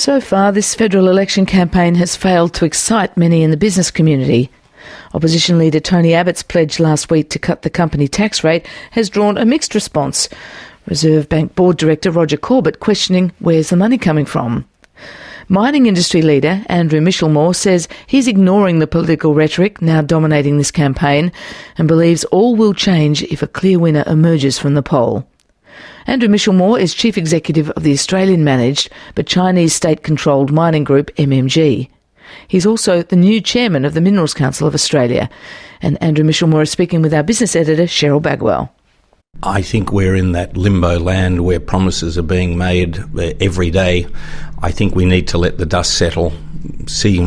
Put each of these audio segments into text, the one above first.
So far, this federal election campaign has failed to excite many in the business community. Opposition leader Tony Abbott's pledge last week to cut the company tax rate has drawn a mixed response. Reserve Bank Board Director Roger Corbett questioning where's the money coming from. Mining industry leader Andrew Michelmore says he's ignoring the political rhetoric now dominating this campaign and believes all will change if a clear winner emerges from the poll. Andrew Michelmore is Chief Executive of the Australian-managed but Chinese state-controlled mining group MMG. He's also the new chairman of the Minerals Council of Australia. And Andrew Michelmore is speaking with our business editor, Cheryl Bagwell. I think we're in that limbo land where promises are being made every day. I think we need to let the dust settle, see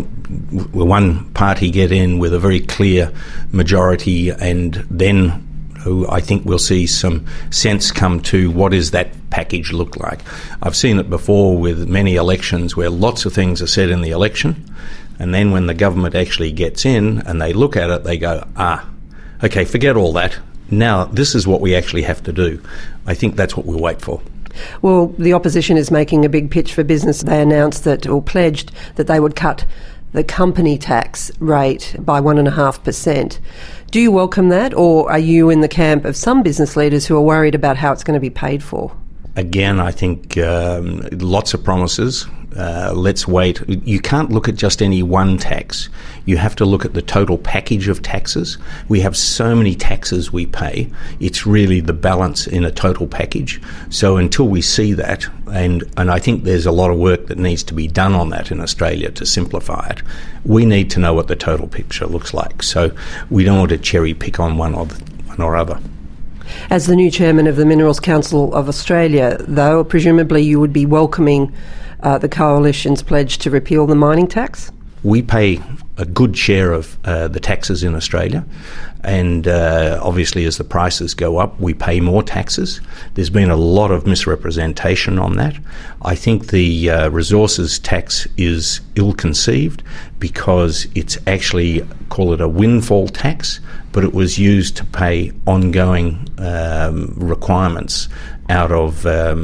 one party get in with a very clear majority, and then I think we'll see some sense come to what does that package look like. I've seen it before with many elections where lots of things are said in the election, and then when the government actually gets in and they look at it, they go, okay, forget all that. Now, this is what we actually have to do. I think that's what we'll wait for. Well, the opposition is making a big pitch for business. They announced that, or pledged, that they would cut the company tax rate by 1.5%. Do you welcome that, or are you in the camp of some business leaders who are worried about how it's going to be paid for? Again, I think lots of promises. Let's wait. You can't look at just any one tax. You have to look at the total package of taxes. We have so many taxes we pay. It's really the balance in a total package. So until we see that, and I think there's a lot of work that needs to be done on that in Australia to simplify it, we need to know what the total picture looks like. So we don't want to cherry pick on one or other. As the new chairman of the Minerals Council of Australia, though, presumably you would be welcoming the Coalition's pledge to repeal the mining tax? We pay a good share of the taxes in Australia, and obviously as the prices go up, we pay more taxes. There's been a lot of misrepresentation on that. I think the resources tax is ill-conceived because it's actually, call it a windfall tax, but it was used to pay ongoing requirements out of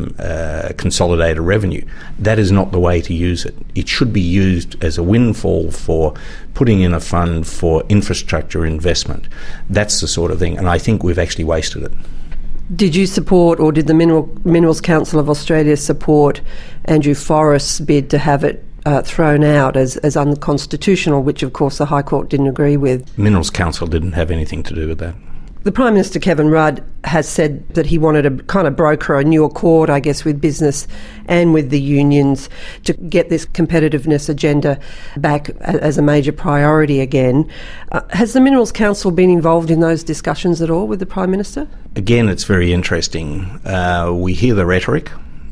consolidated revenue. That is not the way to use it. It should be used as a windfall for putting in a fund for infrastructure investment. That's the sort of thing, and I think we've actually wasted it. Did you support, or did the Minerals Council of Australia support Andrew Forrest's bid to have it thrown out as unconstitutional, which of course the High Court didn't agree with? Minerals Council didn't have anything to do with that. The Prime Minister, Kevin Rudd, has said that he wanted to kind of broker a new accord, I guess, with business and with the unions to get this competitiveness agenda back as a major priority again. Has the Minerals Council been involved in those discussions at all with the Prime Minister? Again, it's very interesting. We hear the rhetoric.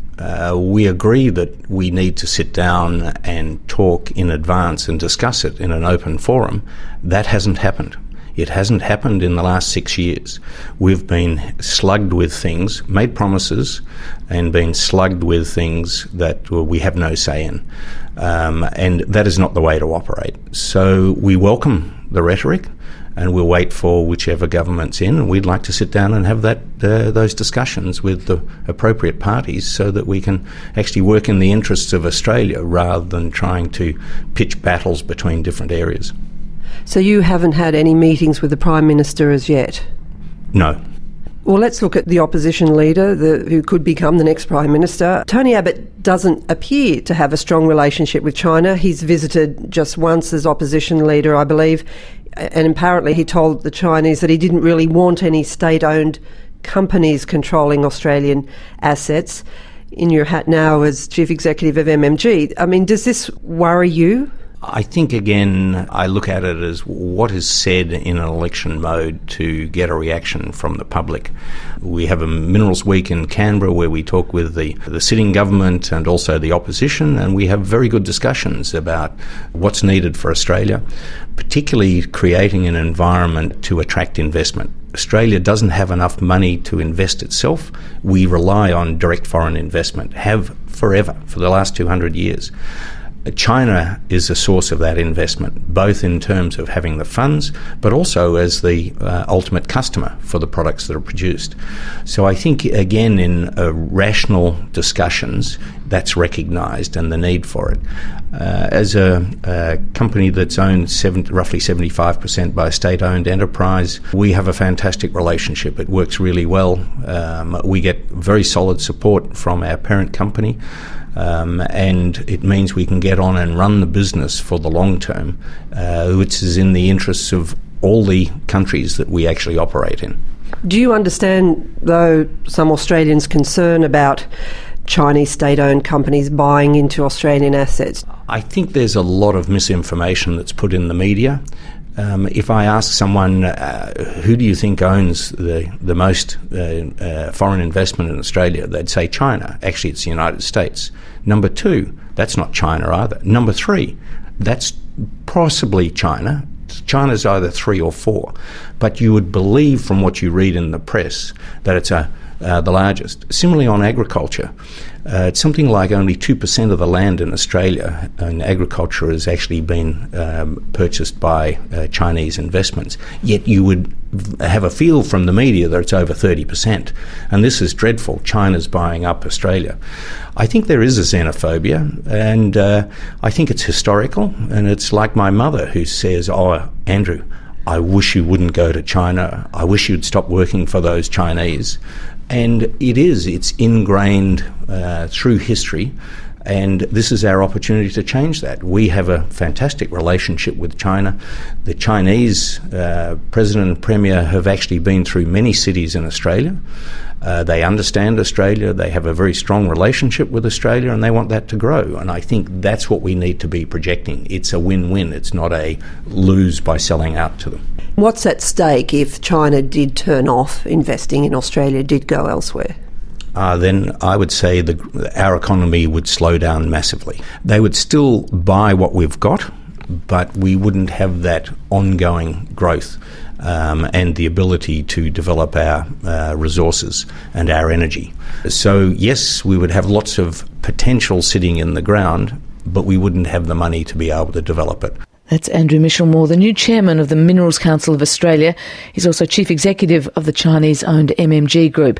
We agree that we need to sit down and talk in advance and discuss it in an open forum. That hasn't happened. It hasn't happened in the last 6 years. We've been slugged with things, made promises, and been slugged with things that we have no say in. And that is not the way to operate. So we welcome the rhetoric, and we'll wait for whichever government's in, and we'd like to sit down and have those discussions with the appropriate parties so that we can actually work in the interests of Australia rather than trying to pitch battles between different areas. So you haven't had any meetings with the Prime Minister as yet? No. Well, let's look at the opposition leader who could become the next Prime Minister. Tony Abbott doesn't appear to have a strong relationship with China. He's visited just once as opposition leader, I believe, and apparently he told the Chinese that he didn't really want any state-owned companies controlling Australian assets. In your hat now as Chief Executive of MMG, I mean, does this worry you? I think, again, I look at it as what is said in an election mode to get a reaction from the public. We have a Minerals Week in Canberra where we talk with the sitting government and also the opposition, and we have very good discussions about what's needed for Australia, particularly creating an environment to attract investment. Australia doesn't have enough money to invest itself. We rely on direct foreign investment, have forever, for the last 200 years. China is a source of that investment, both in terms of having the funds, but also as the ultimate customer for the products that are produced. So I think, again, in rational discussions, that's recognised and the need for it. As a company that's owned roughly 75% by a state-owned enterprise, we have a fantastic relationship. It works really well. We get very solid support from our parent company, and it means we can get on and run the business for the long term, which is in the interests of all the countries that we actually operate in. Do you understand, though, some Australians' concern about Chinese state-owned companies buying into Australian assets? I think there's a lot of misinformation that's put in the media. If I ask someone, who do you think owns the most foreign investment in Australia, they'd say China. Actually, it's the United States. Number 2, that's not China either. Number 3, that's possibly China. China's either 3 or 4. But you would believe from what you read in the press that it's the largest. Similarly on agriculture, it's something like only 2% of the land in Australia in agriculture has actually been purchased by Chinese investments. Yet you would have a feel from the media that it's over 30%. And this is dreadful. China's buying up Australia. I think there is a xenophobia, and I think it's historical. And it's like my mother who says, "Oh, Andrew, I wish you wouldn't go to China. I wish you'd stop working for those Chinese." And it's ingrained through history, and this is our opportunity to change that. We have a fantastic relationship with China. The Chinese President and Premier have actually been through many cities in Australia. They understand Australia, they have a very strong relationship with Australia, and they want that to grow. And I think that's what we need to be projecting. It's a win-win, it's not a lose by selling out to them. What's at stake if China did turn off investing in Australia, did go elsewhere? Then I would say our economy would slow down massively. They would still buy what we've got, but we wouldn't have that ongoing growth and the ability to develop our resources and our energy. So yes, we would have lots of potential sitting in the ground, but we wouldn't have the money to be able to develop it. That's Andrew Michelmore, the new chairman of the Minerals Council of Australia. He's also chief executive of the Chinese-owned MMG Group.